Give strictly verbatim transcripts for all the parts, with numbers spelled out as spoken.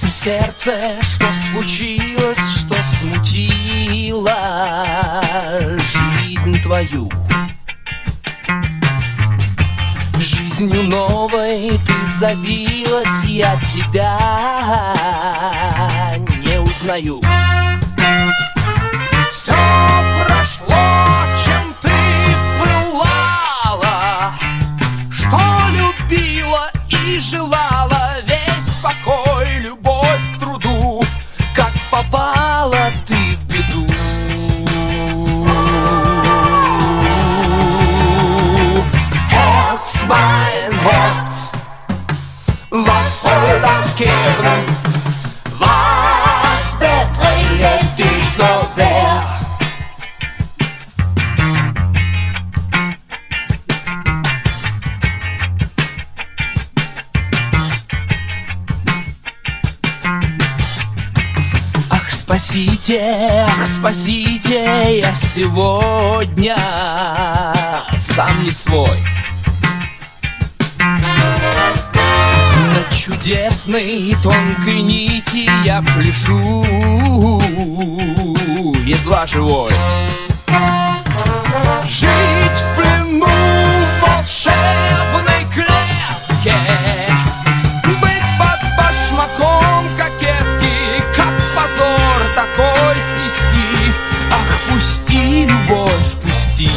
бьется сердце, что случилось, что смутило жизнь твою. Жизнью новой ты забилась, я тебя не узнаю. Все прошло, чем ты пылала, что любила и желала, весь покой, любовь к труду. Как попала ты в беду. Herz, mein Herz, was soll das geben? Was bedrängt dich so sehr? Ах, спасите, ах, спасите, я сегодня сам не свой. На чудесной тонкой нити я пляшу, едва живой. Жить в плену в волшебной клетке, быть под башмаком кокетки, как позор такой снести. Ах, пусти, любовь, пусти.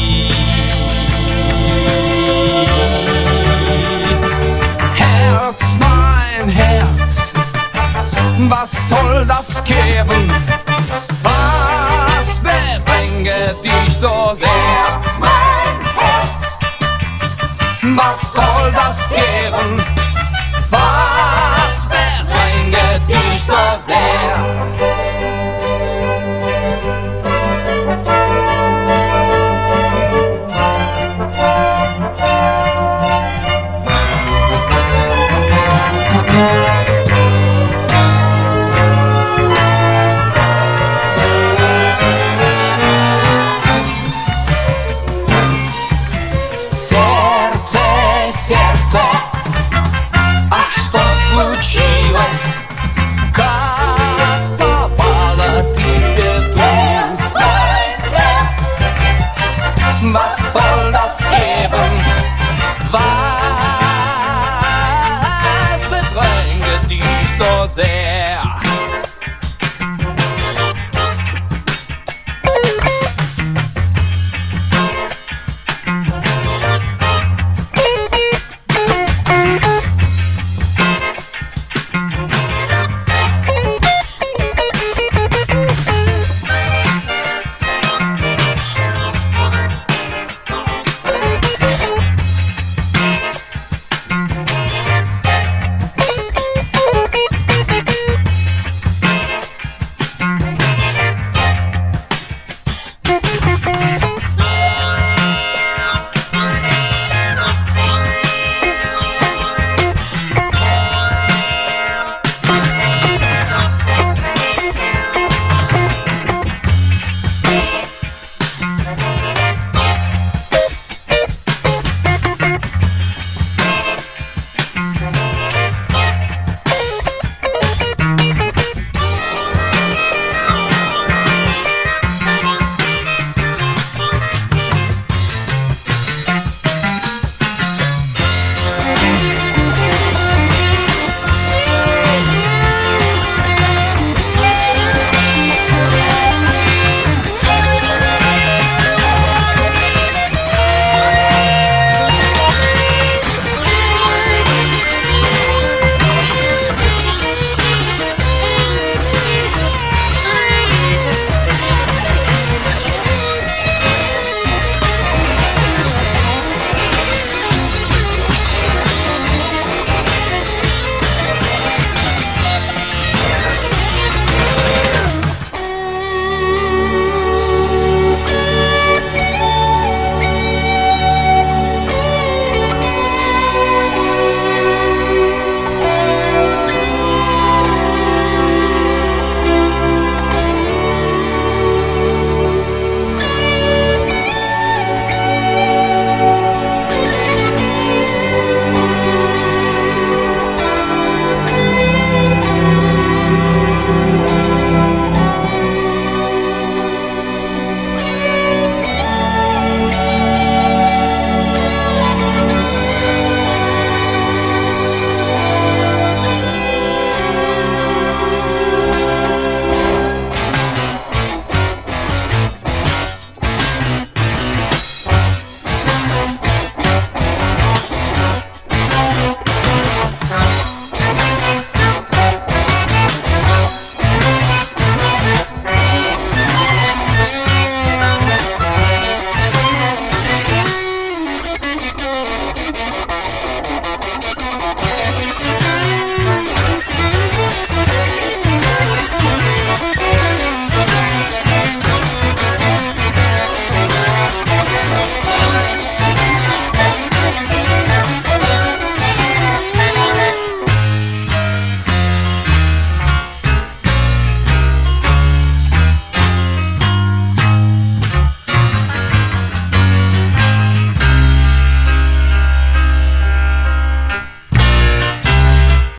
Herz, mein Herz, was soll das geben? Was bedrängt dich so sehr? Mein Herz, was soll das geben? Was bedrängt dich so sehr? Say